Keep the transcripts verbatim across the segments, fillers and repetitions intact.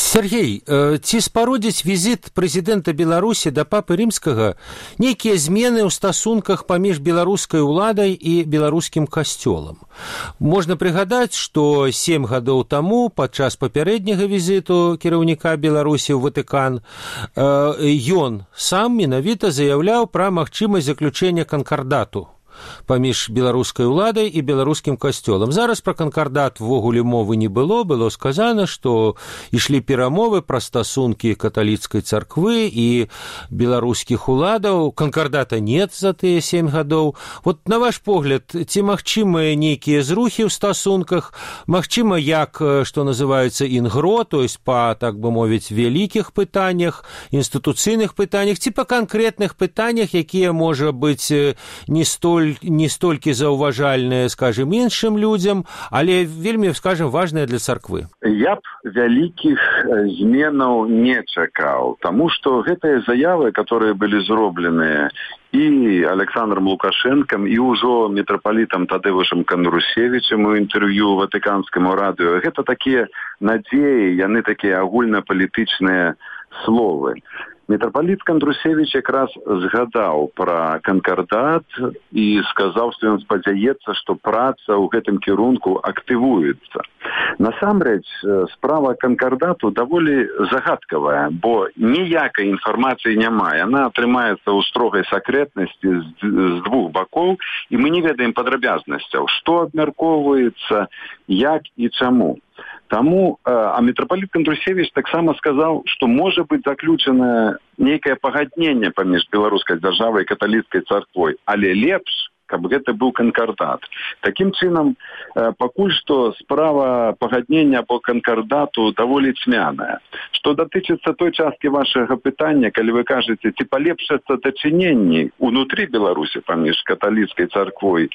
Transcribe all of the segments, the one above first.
Сергей, ці спародзіць візіт прэзідэнта Беларусі да папы рымскага нейкія змены ў стасунках паміж беларускай уладай і беларускім касцёлам? Можна прыгадаць, што сем гадоў таму падчас папярэдняга візіту кіраўніка Беларусі ў Ватыкан ён сам менавіта заяўляў пра магчымасць заключэння канкардату паміж беларускай уладай і беларускім касцёлам. Зараз пра канкардат ввогуле мовы не было, было сказана, што ішлі перамовы пра стасункі каталіцкай царквы і беларускіх уладаў. Канкардата нет за тыя сем гадоў. Вот на ваш погляд, ці магчымыя нейкія зрухі ў стасунках, магчыма, як, што называецца, інгро, то есть па, так бы мовіць, вялікіх пытаннях, інстытуцыйных пытаннях, ці па канкрэтных пытаннях, якія, можа быць, не столь не столькі заўважальныя, скажем, іншым людзям, але вельмі, скажем, важныя для царквы. Я б вялікіх зменаў не чакаў, таму што гэтыя заявы, которые былі зробленыя і Александром Лукашенком, і ўжо мітрапалітам Тадеушем Кандрусевічем у інтэрв'ю ватыканскаму радыё, гэта такія надзеі, яны такія агульнапалітычныя словы. Мітрапаліт Кандрусевіч якраз згадаў пра канкардат і сказаў, што ён спадзяецца, што праца ў гэтым кірунку актывуецца. Насамрэч, справа канкардату даволі загадкавая, бо ніякай інфармацыі няма. Яна атрымаецца ў строгай сакрэтнасці з, з двух бакоў, і мы не ведаем падрабязнасцяў, што абмяркоўваецца, як і чаму. Таму, а мітрапаліт Кандрусевіч таксама сказаў, што можа быць заключана нейкае пагадненне паміж беларускай дзяржавай і каталіцкай царквой, але лепш, каб гэта быў канкардат. Такім чынам, пакуль што справа пагаднення або канкардату даволі цьмяная. Што датычыцца той часткі вашага пытання, калі вы кажаце, ці палепшацца дачыненні ўнутры Беларусі паміж каталіцкай царквой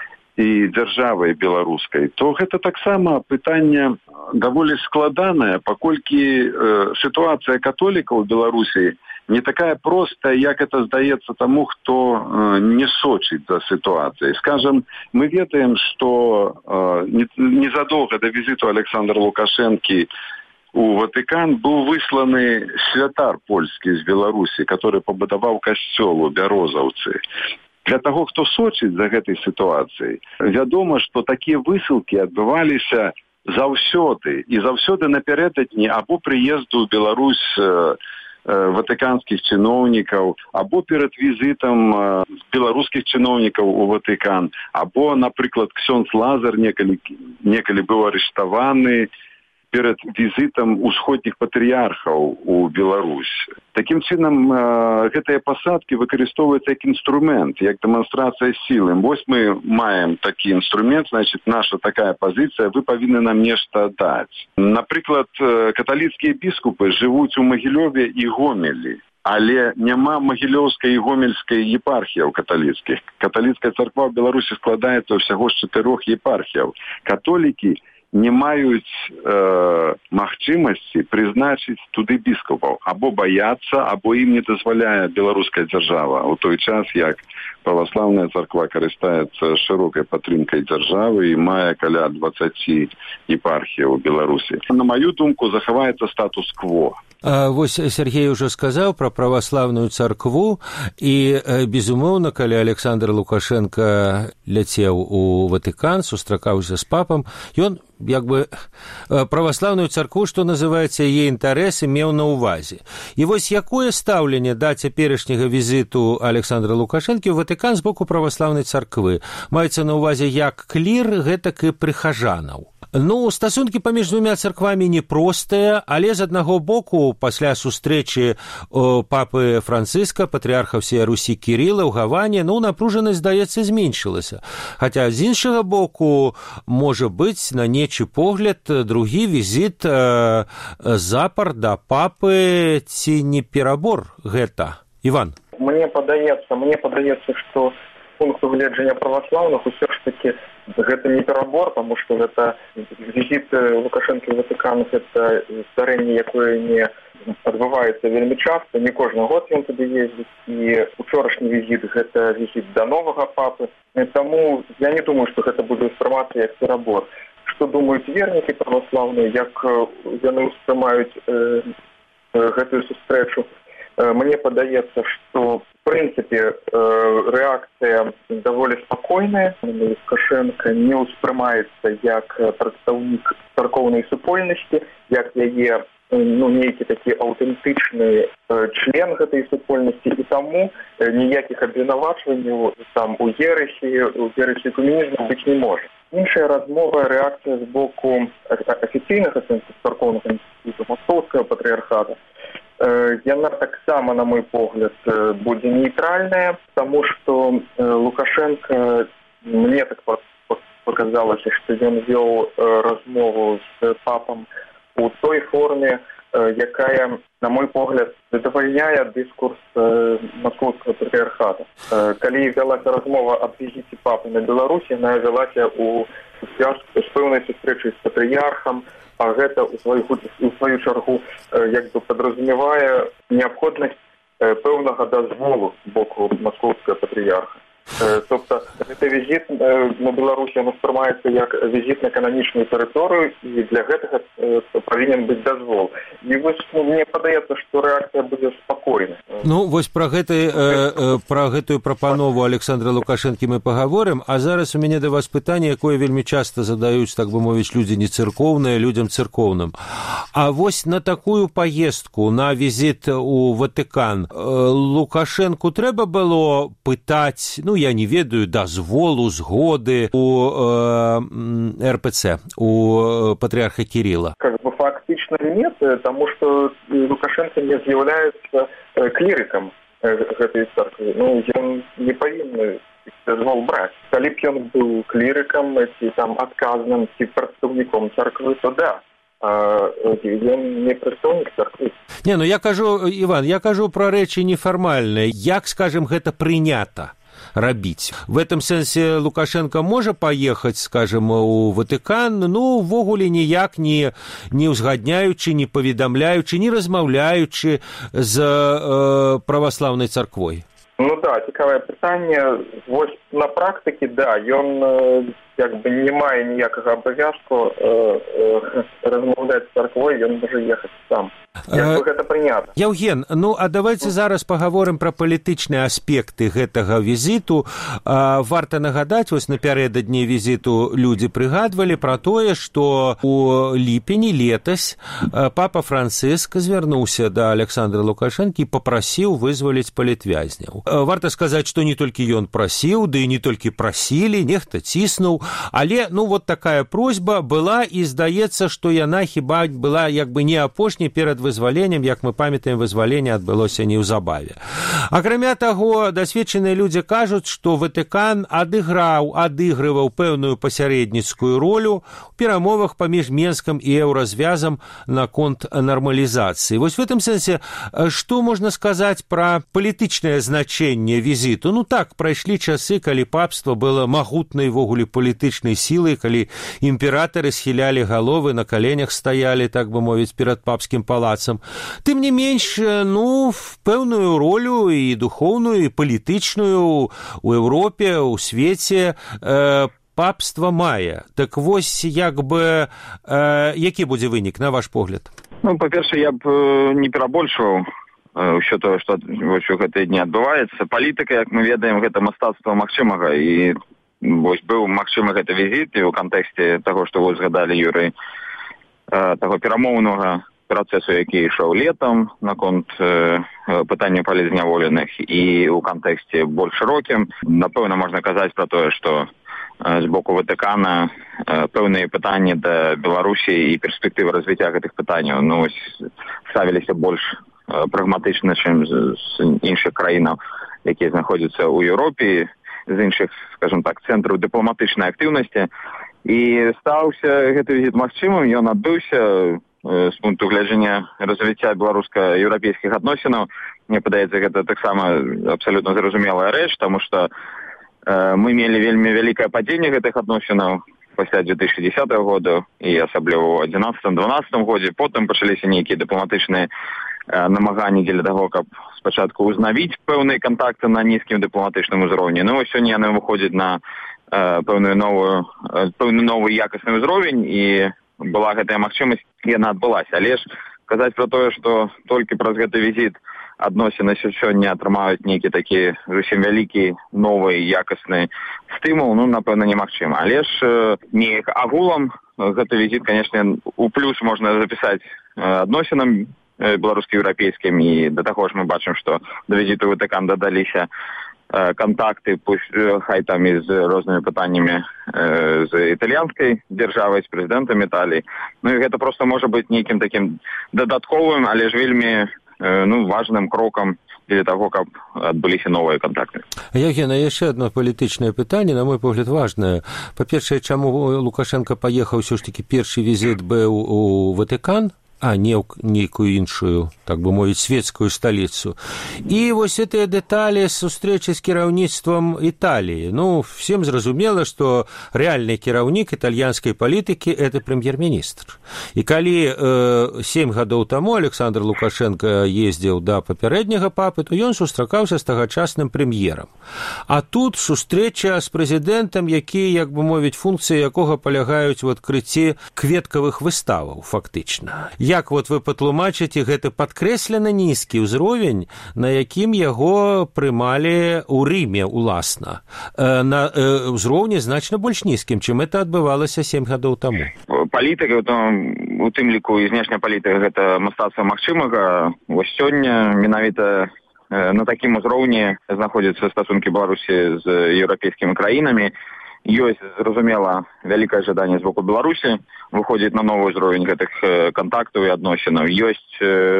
і дзяржавай беларускай, то гэта таксама пытанне даволі складанае, паколькі э, сітуацыя католікаў у Беларусі не такая простая, як это здаецца таму, хто э, не сочыць за сітуацыяй. Скажем, мы ведаем, што э, незадолго да візіту Александра Лукашэнкі у Ватыкан быў высланы святар польскі з Беларусі, который пабудаваў касцёл у Бярозаўцы. Для таго, хто сочыць за гэтай сітуацыяй, вядома, што такія высылкі адбываліся заўсёды, і заўсёды напярэдадні або прыезду ў Беларусь э, э, ватыканскіх чыноўнікаў, або перад візітам э, беларускіх чыноўнікаў у Ватыкан, або, напрыклад, ксёндз Лазар некалі, некалі быў арыштаваны перед візітам усходніх патрыярхаў у Беларусь. Такім чынам, э, гэтыя пасадкі выкарыстоўваюцца як інструмент, як дэманстрацыя сілы. Вось мы маем такі інструмент, значит, наша такая пазіцыя, вы павінны нам нешта даць. Напрыклад, каталіцкія біскупы жывуць у Магілёве і Гомелі, але няма магілёўскай і гомельскай епархіяў каталіцкіх. Каталіцкая царква ў Беларусі складаецца ўсяго з чатырох епархіяў. Католікі не маюць э, магчымасці прызначыць туды біскупаў. Або баяцца, або ім не дазваляе беларуская дзяржава. У той час, як праваслаўная царква карыстаецца шырокай падтрымкай дзяржавы і мае каля дваццаць епархіяў у Беларусі. На маю думку, захаваецца статус-кво. Вось Сергей ўжо сказаў пра праваслаўную царкву і, безумоўна, калі Александр Лукашенко ляцеў у Ватыкан, сустракаўся з папам, ён як бы праваслаўную царкву, што называецца, яе інтарэсы меў на ўвазе. І вось якое стаўленне да цяперашняга візіту Александра Лукашэнкі ў Ватыкан з боку праваслаўнай царквы? Маецца на ўвазе як клір, гэтак і прыхажанаў. Ну, стасункі паміж двумя царквамі непростыя, але з аднаго боку, пасля сустрэчы папы Францыска, патрыарха всей Русі Кірыла ў Гаване, ну, напружанасць, здаецца, зменшылася. Хаця, з іншага боку, можа быць, на нечы погляд, другі візіт э, запар да папы, ці не перабор гэта? Іван? Мне падаецца, мне падаецца, што з пункту гледжання праваслаўных усё ж такі гэта не перабор, таму што гэта візіт Лукашэнкі ў Ватыкан, гэта здарэнне, якое не адбываецца вельмі часта, не кожны год ён туды ездзіць, і учорашні візіт гэта візіт да новага папы. Таму я не думаю, што гэта будзе ўспрымацца як перабор. што думаюць вернікі праваслаўныя, як яны ўспрымаюць э, гэтую сустрэчу. Мне падаецца, што в прынцыпе рэакцыя даволі спакойная. Лукашенко не ўспрымаецца як прадстаўнік царкоўнай супольнасці, як яе ну, нейкі такі аўтэнтычны член гэтай супольнасці, і таму ніякіх абвінавачванняў там у ерэсі, у ерэсі камунізму быць не можа. Іншая размова, рэакцыя з боку афіцыйнага царкоўнага інстытута, Маскоўскага патрыархата, яна таксама, на мой погляд, будзе нейтральная, таму што Лукашенко, мне так показалася, што ён вёў размову з папам у той форме, якая, на мой погляд, задавальняе дыскурс Маскоўскага патрыархата. Калі вялася размова аб візіце папы на Беларусі, яна вялася у з пэўнай сустрэчы з патрыярхам, а гэта ў сваю, у сваю чаргу як бы падразумевае неабходнасць пэўнага дазволу з боку Маскоўскага патрыярха. Тобто, гэты візіт на Беларусі ўспрымаецца як візіт на кананічную тэрыторыю, і для гэтага павінен быць дазвол. І вось ну, мне падаецца, што рэакцыя будзе спакойна. Ну, вось пра, гэты, э, пра гэтую прапанову Александра Лукашэнкі мы пагаворым, а зараз у мяне да вас пытанне, якое вельмі часта задаюць, так бы мовіць, людзі не церкоўныя, людзям церкоўным. А вось на такую паездку, на візіт у Ватыкан, Лукашэнку трэба было пытаць, ну, я не ведаю, дазволу, згоды у э, эр пэ цэ, у патрыарха Кирилла? Как бы фактично нет, потому что Лукашенко не з'яўляецца клірыкам гэтай царквы. Ну, ён не павінен дазвол браць. Калі б ён быў клірыкам, ці там адказным, ці прадстаўніком царквы, то да. Ён не прадстаўнік царквы. Не, ну я кажу, Іван, я кажу пра рэчы нефармальныя. Як, скажем, гэта прынята рабіць? В этом сэнсе Лукашенко можа паехаць, скажем, у Ватыкан, ну, ввогуле ніяк не, не ўзгадняючы, не паведамляючы, не размаўляючы з э, праваслаўнай царквой? Ну да, цікавае пытанне. Вось на практыке, да, ён як бы не мае ніякага абавязку э, э, размаўляць з царквой, ён можа ехаць сам. Як бы гэта прынята. Яўген, ну а давайте зараз пагаворым пра палітычныя аспекты гэтага візіту. А, варта нагадаць, вось напярэдадні візіту людзі прыгадвалі пра тое, што у ліпені летась папа Францыск звярнуўся да Александра Лукашэнкі і папрасіў вызваліць палітвязняў. Варта сказаць, што не толькі ён прасіў, ды і не толькі прасілі, нехта ціснуў, але ну вот такая просьба была, і здаецца, што яна хіба была як бы не апошняй перад вызваленнем, як мы памятаем, вызваленне адбылося неўзабаве. Акрамя таго, дасведчаныя людзі кажуць, што Ватыкан адыграў, адыгрываў пэўную пасярэдніцкую ролю ў перамовах паміж Менскам і еўразвязам наконт нармалізацыі. Вось в этом сэнсе, што можна сказаць пра палітычнае значэнне візіту? Ну так, прайшлі часы, калі папства было магутнай вогуле палітычнай сілай, калі імператары схілялі галовы, на каленях стаялі, так бы мовіць, перад папскім палацам. Тым не менш, ну, пэўную ролю і духоўную, і палітычную у Еўропе, у свеце э, папства мае. Так вось, як бы, э, які будзе вынік, на ваш погляд? Ну, па-першае, я б не перабольшваў ўсё тое, што ў гэтыя дні адбываецца. Палітыка, як мы ведаем, гэта мастацтва магчымага, і вось быў магчымы гэты візіт, і ў кантэксце таго, што вы згадалі, Юрый, таго перамоўнага працэсу, які ішоў летам наконт э, пытання палізняволеных, і ў кантэксце больш шырокім. Напэўна, можна казаць пра тое, што э, з боку Ватыкана э, пэўныя пытанні да Беларусі і перспектывы развіцця гэтых пытанняў ну, ставіліся больш э, прагматычна, чым з, з іншых краінаў, якія знаходзяцца ў Еўропе, з іншых, скажем так, цэнтраў дыпламатычнай актыўнасці. І стаўся гэты візіт магчымым, ён адбыўся з пункту гледжання развіцця беларуска-еўрапейскіх адносінаў. Мне падаецца, гэта таксама абсалютна зразумелая рэч, таму што э, мы мелі вельмі вялікае падзенне гэтых адносінаў пасля две тысячи десятого года і асабліва ў адзінаццатым-дванаццатым годзе. Потым пачаліся нейкія дыпламатычныя э, намаганні дзеля таго, каб спачатку ўзнавіць пэўныя кантакты на нізкім дыпламатычным узроўні. Ну, вось сёння яны выходзяць на пэўную новую пэўны новы якасны ўзровень, і была гэтая магчымасць, яна адбылася. Але ж казаць пра тое, што толькі праз гэты візіт адносіны сёння атрымаюць нейкі такі зусім вялікі новы якасны стымул, ну, напэўна, немагчыма. Але ж неяк агулам гэты візіт, канешне, у плюс можна запісаць адносінам беларуска-еўрапейскім, і да таго ж мы бачым, што да візіту ў Ватыкан дадаліся контакты, хай там і з рознымі пытаннямі з італьянскай дзяржавай, з прэзідэнтам Італіі. Ну і гэта проста можа быць нейкім такім дадатковым, але ж вельмі ну, важным крокам для таго, каб адбыліся новыя контакты. Евгена, яшчэ одно палітычнае пытанне, на мой погляд, важнае. Па-першае, чаму Лукашенко паехаў ўсё ж такі першы візіт быў у Ватыкан, а не ў нейкую іншую, так бы мовіць, светскую столицу. І вось гэтыя дэталі сустрэчы з кіраўніцтвам Італіі. Ну, всем зразумела, што рэальны кіраўнік італьянскай палітыкі – это прэм'ер-міністр. І калі э, сем гадоў таму Александр Лукашенко ездзіў да папярэдняга папы, то ён сустракаўся з тагачасным прэм'ерам. А тут сустрэча з прэзідэнтам, які, як бы мовіць, функцыі якога палягаюць у адкрыцці кветкавых выставаў, фактычна. Як вот вы патлумачыце гэты падкрэслена нізкі ўзровень, на якім яго прымалі ў Рыме, уласна, на ўзроўні значна больш нізкім, чым это адбывалася сем гадоў таму. Палітыка, у тым ліку і знешняя палітыка, гэта мастацтва магчымага. Вось сёння менавіта на такім узроўні знаходзяцца стасункі Беларусі з еўрапейскімі краінамі. Ёсць, зразумела, вялікае жаданне з боку Беларусі выходзіць на новы ўзровень гэтых кантактаў і адносінаў. Ёсць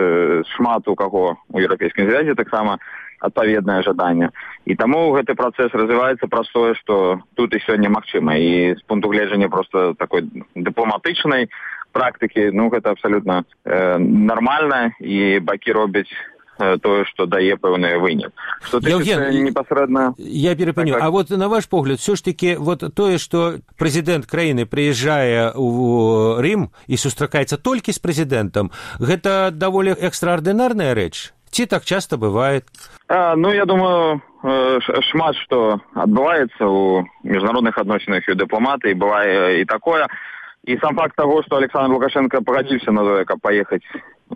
шмат у каго у еўрапейскім звязе таксама адпаведнае жаданне. І таму гэты працэс развіваецца праз тое, што тут і сёння магчыма. І з пункту гледжання проста такой дыпламатычнай практыкі, ну, гэта абсалютна э, нармальна, і бакі робяць тое, што дае пэўны вынік. Што Евген, непасрэдна... Я перапыню. Так, так. А вот на ваш погляд, все ж таки вот тое, што прэзідэнт краіны прыязджае ў Рым і сустракаецца толькі з прэзідэнтам, гэта даволі экстраардынарная рэч? Ці так часта бывае? А, ну, я думаю, шмат што адбываецца ў міжнародных адносінах і ў дыпламатыі, бывае і такое. І сам факт таго, што Александр Лукашенко пагадзіўся на тое, каб паехаць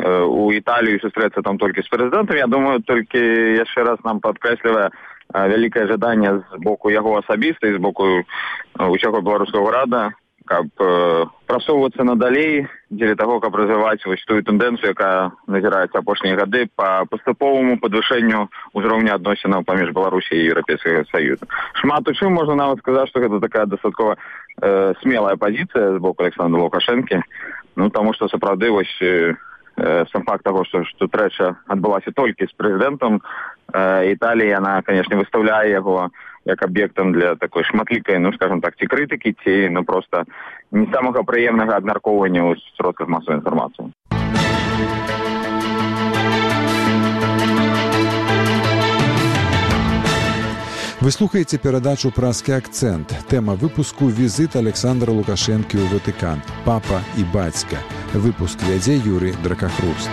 у Італію і сустрэцца там толькі з прэзідэнтам, я думаю, толькі яшчэ раз нам падкрэслівае вялікае жаданне з боку яго асабіста і з боку ўсяго беларускага ўрада, каб прасоўвацца надалей дзеля таго, каб развіваць вось тую тэндэнцыю, якая назіраецца апошнія гады па паступоваму падвышэнню ўзроўня адносінаў паміж Беларусі і Еўрапейскага Саюза. Шмат у чым можна нават сказаць, што гэта такая дастаткова э, смелая пазіцыя з боку Александра Лукашэнкі, ну, таму што сапраўды вось э, сам факт таго, што сустрэча адбылася толькі з прэзідэнтам э, Італіі, яна, канешне, выстаўляе яго як аб'ектам для такой шматлікай, ну, скажем так, ці крытыкі, ці, ну, проста не самага прыемнага абмяркоўвання ў сродках масавай інфармацыі. Вы слухаеце перадачу «Празкі акцэнт». Тэма выпуску «Візіт Александра Лукашэнкі ў Ватыкан. Папа і бацька». Выпуск вядзе Юрый Дракахруст.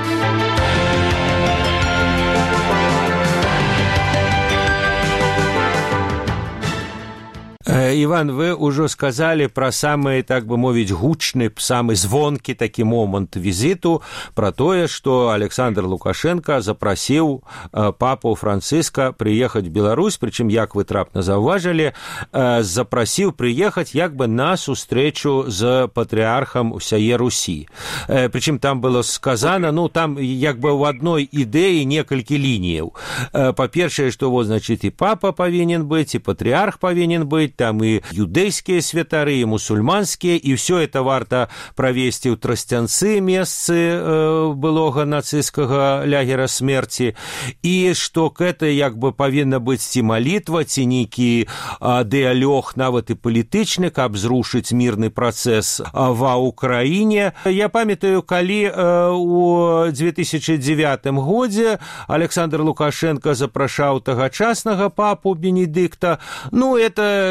Іван, вы ўжо сказалі пра самы, так бы мовіць, гучны, самы звонкі такі момант візіту, пра тое, што Александр Лукашенко запрасіў папу Францыска прыехаць в Беларусь, прычым, як вы трапна заўважылі, запрасіў прыехаць як бы на сустрэчу з патрыархам усяе Русі. Прычым там было сказана, ну, там як бы ў адной ідэі некалькі лініяў. Па-першае, што, вот, значит, і папа павінен быць, і патрыарх павінен быць, там і юдэйскія святары, і мусульманскія, і ўсё это варта правесці ў Трасцянцы, месцы э, былога нацысцкага лягера смерці, і што гэта як бы павінна быць ці малітва, ці нейкі э, дыалог нават і палітычны, каб зрушыць мірны працэс ва Ўкраіне. Я памятаю, калі э, у две тысячи девятым годзе Александр Лукашенко запрашаў тагачаснага папу Бенедыкта, ну, это час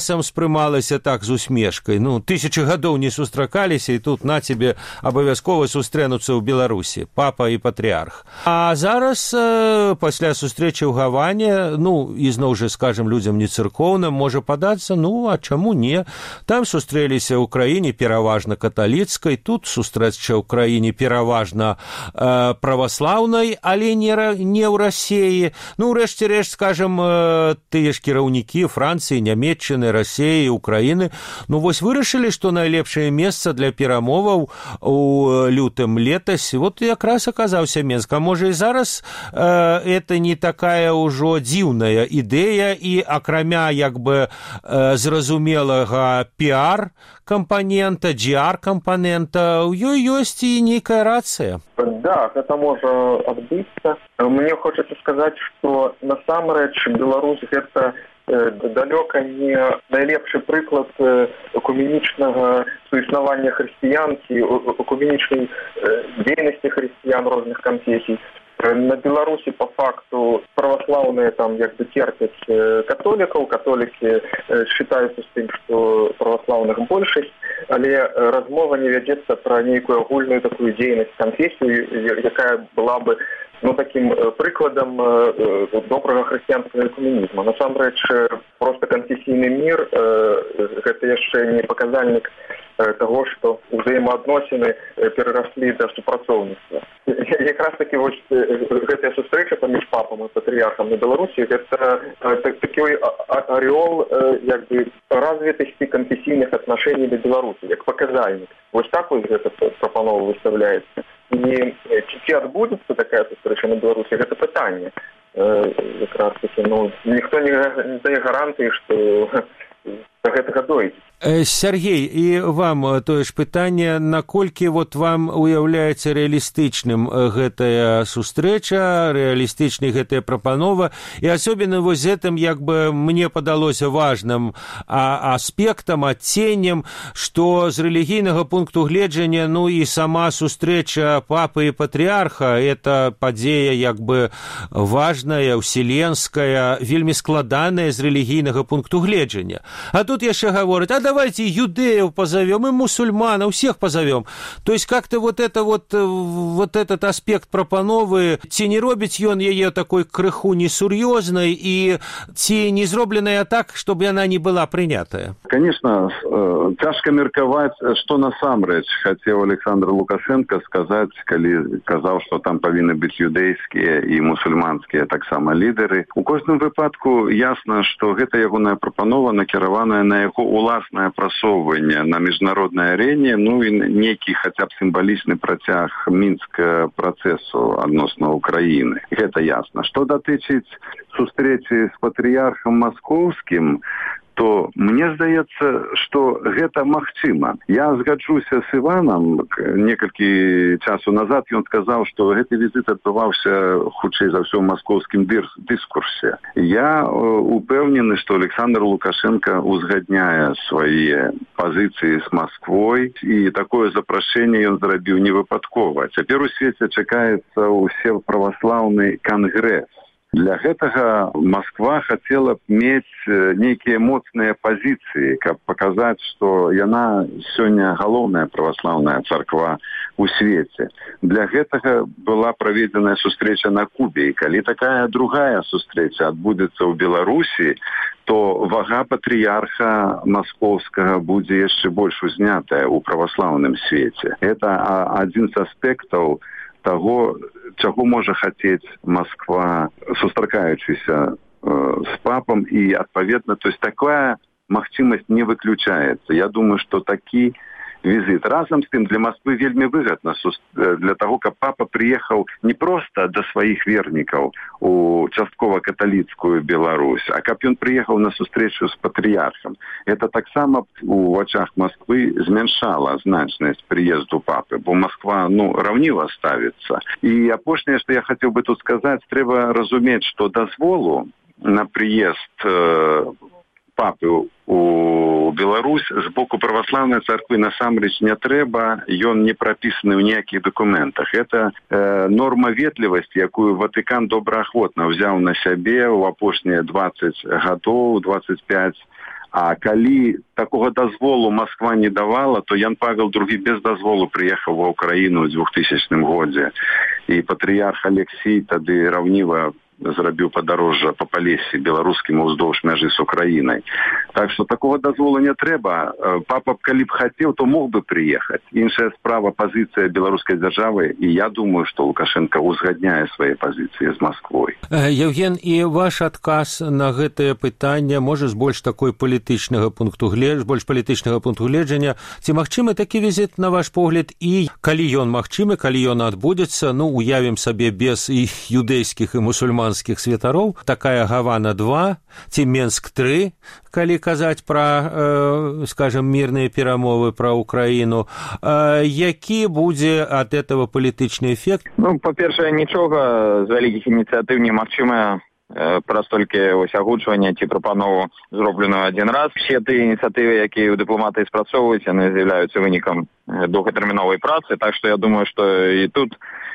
часам спрымалася так з усмешкай. Ну, тысячы гадоў не сустракаліся, і тут на цябе абавязкова сустрэнуцца ў Беларусі, папа і патрыарх. А зараз, э, пасля сустрэчы ў Гаване, ну, і зноў жа, скажам, людзям не цыркоўным, можа падацца, ну, а чаму не? Там сустрэліся ў краіне пераважна каталіцкай, тут сустрэча ў краіне пераважна э, праваслаўнай, але не, не ў Расіі. Ну, ўрэшце рэшт, скажам, э, тыя ж кіраўнікі Францыі, Нямецчыны, Расіі, Украіны, ну, вось вырашылі, што найлепшае месца для перамоваў у лютым летась, вот якраз аказаўся Менск. А можа і зараз э, это не такая ўжо дзіўная ідэя, і акрамя як бы э, зразумелага піар компонента, джи ар компонента, у ёй ёсць і нейкая рацыя. Да, это можа адбыцца. Мне хочется сказаць, што насамрэч Беларусь гэта э, далёка не найлепшы прыклад э, экуменічнага суіснавання хрысціянкі, экуменічнай э, дзейнасці хрысціян розных канфесій. На Беларуси по факту православные там как бы терпят католиков, католики считаются с тем, что православных большесть, але размова не ведется про некую огульную такую деятельность конфессию, якая была бы ну, таким прикладом доброго христианского экуменизма. Насамрэч, просто конфессийный мир это еще не показальник того, что взаимоотносины переросли до супрацоўніцтва. Якраз таки вот гэтая сустрэча паміж папам і патрыярхам на Беларусі это такой ореол як бы развитости конфессийных отношений до Беларуси, как показальник. Вот так вот гэта прапанова выставляется. И ці адбудзецца такая сустрэча на Беларусі, гэта пытанне. Якраз таки, ну, ніхто не дае гарантыі, што до гэтага дойдзе. Сергей, і вам тое ж пытанне, наколькі вот вам уяўляецца рэалістычным гэтая сустрэча, рэалістычнай гэтая прапанова, і асобна вось гэтым, як бы мне падалося важным а, аспектам, адценнем, што з рэлігійнага пункту гледжання, ну і сама сустрэча папы і патрыарха, это падзея як бы важная, ўселенская, вельмі складаная з рэлігійнага пункту гледжання. А тут яшчэ гавораць, а давайте юдеев позовем, и мусульман, всех позовем. То есть как-то вот это вот, вот этот аспект прапановы, ці не робіць ён яе такой крыху несур'ёзнай, и ці не зробленая так, чтобы она не была принятая? Конечно, цяжка меркаваць, што насамрэч хацеў Александр Лукашенко сказаць, калі казаў, што там павінны быць юдэйскія і мусульманскія таксама лідеры. У кожным выпадку ясна, што гэта ягоная прапанова накіраваная на яго уласнае прасоўванне на міжнароднай арэне, ну і нейкі хаця б сімвалічны працяг мінскага працэсу адносна Украіны. Гэта ясна. Што датычыць сустрэчы з патрыярхам маскоўскім, то мне здаецца, што гэта магчыма. Я згаджуся з Іванам, некалькі часу назад ён сказаў, што гэты візіт адбываўся хутчэй за ўсё ў маскоўскім дыскурсе. Я упэўнены, што Александр Лукашенко узгадняе свае пазіцыі з Масквой, і такое запрашэнне ён зрабіў невыпадкова. Цяпер у свеце чакаецца ўсе праваслаўны кангрэс. Для гэтага Масква хацела б мець нейкія моцныя пазіцыі, каб паказаць, што яна сёння галоўная праваслаўная царква ў свеце. Для гэтага была праведзеная сустрэча на Кубе, і калі такая другая сустрэча адбудзецца ў Беларусі, то вага патрыярха маскоўскага будзе яшчэ больш узнятая ў праваслаўным свеце. Это адзін з аспектаў таго, чаго можа хацець Масква, сустракаючыся э, з папам, і адпаведна, то есть такая магчымасць не выключаецца. Я думаю, што такі візит. Разом з тым для Москвы вельмі выгодна для того, каб папа приехал не просто до своих вернікаў у часткова каталіцкую Беларусь, а каб ён приехал на сустрэчу с патриархом. Это таксама у вачах Москвы змяншала значнасць приезду папы, бо Москва ну раўніва ставится. И апошняе, что я хотел бы тут сказать, трэба разумець, что дазволу на приезд э, папы у Беларусь з боку праваслаўнай царквы насамрэч не трэба, ён не прапісаны ў ніякіх дакументах. Это э, норма ветлівасці, якую Ватыкан добраахвотна ўзяў на сябе ў апошнія дваццаць гадоў, дваццаць пяць А калі такога дазволу Москва не давала, то Ян Павел другі без дазволу прыехаў ва Ўкраіну ў двухтысячным годзе. І патрыярх Алексій тады раўніва зрабіў падарожжа па Палесе беларускім уздоўж мяжы з Украінай. Так што такога дазволу не трэба. Папа, калі б хацеў, то мог бы прыехаць. Іншая справа пазіцыя беларускай дзяржавы, і я думаю, што Лукашенко узгадняе свае пазіцыі з Масквой. Евген, і ваш адказ на гэтае пытанне, можа, з больш такой палітычнага пункту гледжання, больш палітычнага пункту гледжання, ці магчымы такі візіт, на ваш погляд, і калі ён магчымы, калі ён адбудзецца, ну, уявім сабе без і юдэйскіх і мусульман святароў, такая Гавана два ці Менск три, калі казаць пра, э, скажем, мірныя перамовы пра Украіну, э, які будзе ад этого палітычны эфект? Ну, па-першае, нічога з вялікіх ініцыятыў немагчыма э, праз толькі ось агучвання ці прапанову зробленую адзін раз. Все тыя ініцыятывы, якія ў дыпламатыі спрацоўваюць, яны з'яўляюцца вынікам доўгатэрміновай працы, так што я думаю, што і тут,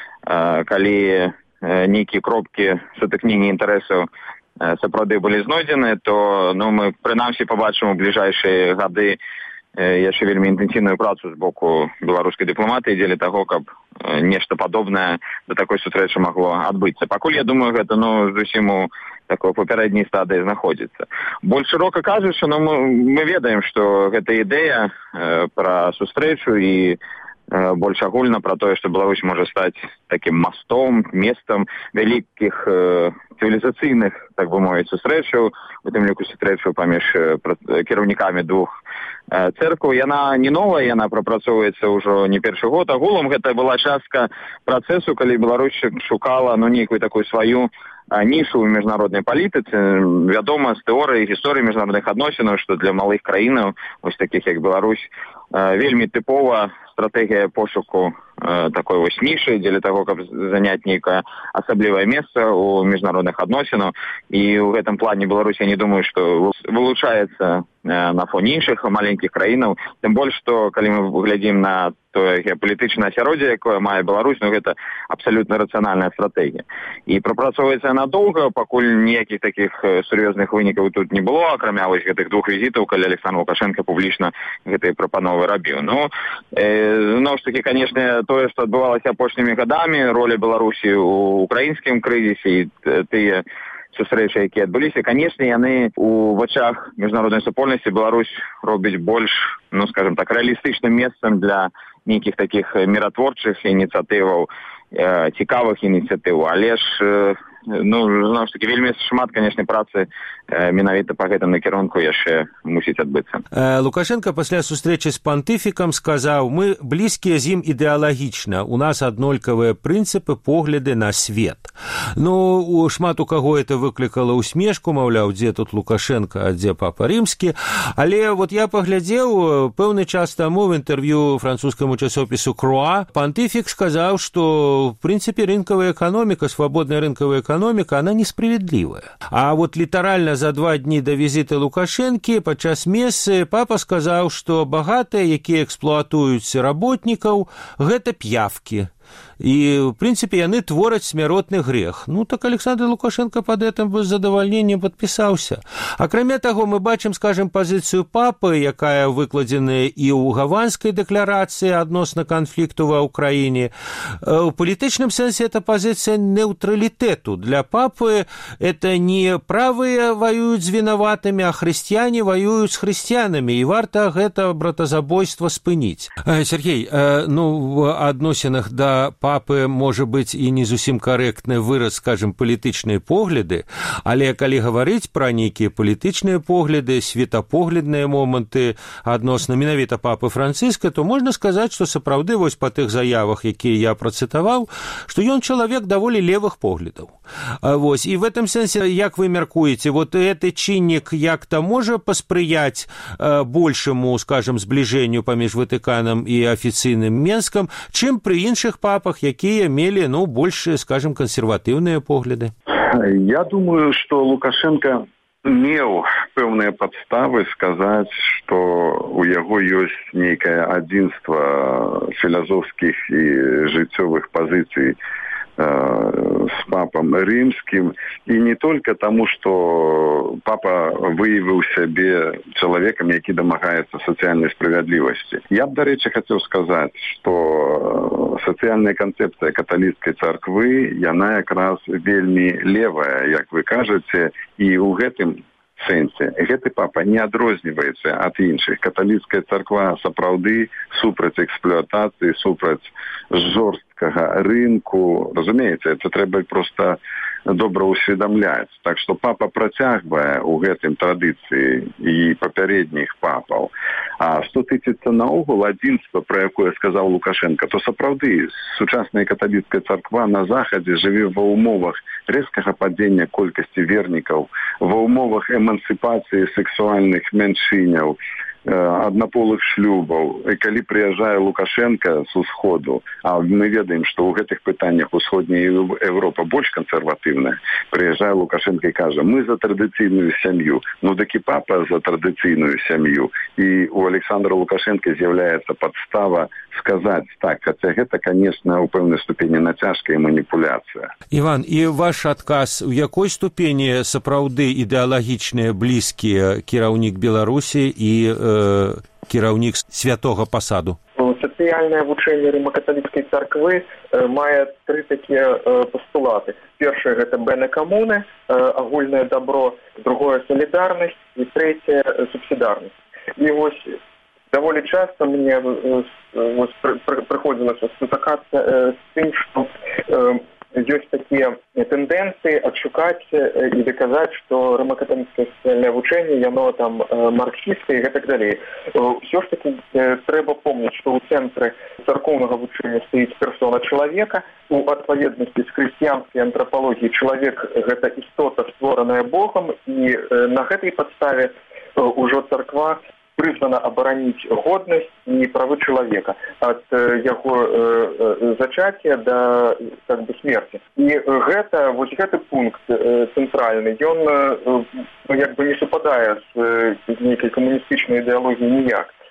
э, калі нейкія кропкі сутыкнення інтарэсаў сапраўды былі знойдзены, то ну, мы прынамсі пабачым у бліжэйшыя гады яшчэ вельмі інтэнсіўную працу з боку беларускай дыпламатыі дзеля таго, каб нешта падобнае да такой сустрэчы магло адбыцца. Пакуль, я думаю, гэта ну, зусім у такой папярэдняй стадыі знаходзіцца. Больш шырока кажучы, ну, мы, мы ведаем, што гэта ідэя э, пра сустрэчу і больш агульна пра тое, што Беларусь можа стаць такім мастом, месцам вялікіх э, цывілізацыйных, так бы мовіць, сустрэчаў, у тым ліку сустрэчаў паміж э, кіраўнікамі двух э, цэркваў. Яна не новая, яна прапрацоўваецца ўжо не першы год. Агулам гэта была частка працэсу, калі Беларусь шукала ну, нейкую такую сваю нішу ў міжнароднай палітыцы. Вядома, з тэорыі гісторыі міжнародных адносінаў, што для малых краінаў, ось такіх як Беларусь, вельмі тыпова стратэгія пошуку э, такой вось нішы дзеля таго, каб заняць нейкае асаблівае месца ў міжнародных адносінаў. І ў гэтым плане Беларусь, я не думаю, што вылучаецца э, на фоне іншых маленькіх краінаў. Тым больш, што калі мы глядзім на тое геапалітычнае асяроддзе, якое мае Беларусь, ну гэта абсалютна рацыянальная стратэгія. І прапрацоўваецца яна доўга, пакуль ніякіх такіх сур'ёзных вынікаў тут не было, акрамя вось гэтых двух візітаў, калі Александр Лукашенко публічна гэтыя прапановы рабіў. Ну, э, зноў ж такі, канешне, тое, што адбывалася апошнімі гадамі, роля Беларусі ў украінскім крызісе і тыя сустрэчы, якія адбыліся, канешне, яны у вачах міжнароднай супольнасці Беларусь робіць больш, ну, скажем так, рэалістычным месцам для нейкіх такіх міратворчых ініцыятываў, э, цікавых ініцыятыў, але ж э, ну, зноў ж такі, вельмі шмат, канешне, працы э, менавіта па гэтым накірунку яшчэ мусіць адбыцца. Э, Лукашенко пасля сустрэчы з пантыфікам сказаў: мы блізкія з ім ідэалагічна, у нас аднолькавыя прынцыпы, погляды на свет. Ну, у шмат у каго это выклікала усмешку, маўляў, дзе тут Лукашенко, а дзе папа рымскі. Але вот я паглядзеў пэўны час таму в інтэрв'ю французскаму часопісу Круа, пантыфік сказаў, што в прынцыпе рынкавая эканоміка, свабодная рынкавая эканоміка, экономика, она несправедливая. А вот литерально за два дні до визита Лукашенко падчас мессы папа сказаў, што багатыя, якія эксплуатуюць работнікаў, гэта п'явкі. И, в принципе, яны твораць смяротны грех. Ну, так Александр Лукашенко под этим бы с задавальненнем подписался. Акрамя таго, мы бачым, скажем, пазіцыю папы, якая выкладзеная і ў гаванскай дэкларацыі адносна канфлікту ва Ўкраіне. У палітычным сэнсе это пазіцыя нейтралітэту. Для папы это не правыя воююць з вінаватымі, а хрысціяне воююць з хрысціянамі, і варта гэта братазабойства спыніць. Сергей, ну, в адносінах да папы, можа быць, і не зусім карэктны выраз, скажем, палітычныя погляды, але калі гаварыць пра нейкія палітычныя погляды, светапоглядныя моманты адносна менавіта папы Францыска, то можна сказаць, што сапраўды вось па тых заявах, якія я працытаваў, што ён чалавек даволі левых поглядаў. Вось, і в этом сэнсе, як вы мяркуеце, вот гэты чыннік як-то можа паспрыяць большаму, скажем, збліжэнню паміж Ватыканам і афіцыйным Менскам, чым пры іншых папах, якія мелі, ну, больш, скажем, кансерватыўныя погляды? Я думаю, што Лукашенко меў пэўныя падставы сказаць, што у яго ёсць нейкае адзінства філасофскіх і жыццёвых пазіцый с папом римским, и не только тому, что папа выявил себе человеком, который домогается социальной справедливости. Я бы, до речи, хотел сказать, что социальная концепция католической церкви, она как раз вельми левая, как вы кажете, и у гэтым сэнсе. Гэты папа не адрозніваецца ад іншых. Каталіцкая царква сапраўды супраць эксплуатацыі, супраць жорсткага рынку. Разумееце, это трэба проста добра усведамляць. Так што папа працягвае ў гэтым традыцыі і папярэдніх папаў. А што тычыцца наогул адзінства, пра якое сказаў Лукашенко, то сапраўды сучасная каталіцкая царква на захадзе жыве ва ўмовах рэзкага падзення колькасці вернікаў, ва ўмовах эмансіпацыі сексуальных мяншыняў, аднаполых шлюбаў. І калі прыязджае Лукашенко з усходу, а мы ведаем, што ў гэтых пытаннях усходняя Европа больш кансерватыўная, прыязджае Лукашенко і кажа, мы за традыцыйную сям'ю. Ну, дык і папа за традыцыйную сям'ю. І у Александра Лукашенко з'яўляецца падстава сказаць так, хаця гэта, канешне, у пэўнай ступені нацяжкая маніпуляцыя. Іван, і ваш адказ, у якой ступені сапраўды ідэалагічныя блізкія кіраўнік Беларусі і кіраўнік святога пасаду? Сацыяльнае вучэнне рыма-каталіцкай царквы мае тры такія пастулаты. Першае – гэта бене камуны, агульнае дабро, другое – салідарнасць і трэцяе – субсідарнасць. І вось даволі часта мне прыходзілася сутыкацца з тым, што ёсць такія тэндэнцыі адшукаць і даказаць, што рыма-каталіцкае сацыяльнае вучэнне, яно там марксістае і гэтак далей. Усё ж такі трэба помніць, што ў цэнтры царкоўнага вучэння стаіць персона чалавека. У адпаведнасці з хрысціянскай антрапалогіяй чалавек – гэта істота, створаная Богам, і на гэтай падставе ўжо царква прызвана абараніць годнасць і правы чалавека ад яго э, зачацця да как бы смерці. І гэта, вось гэты пункт э, цэнтральны, ён э, як бы не супадае з э, нейкай камуністычнай ідэалогіяй ніяк.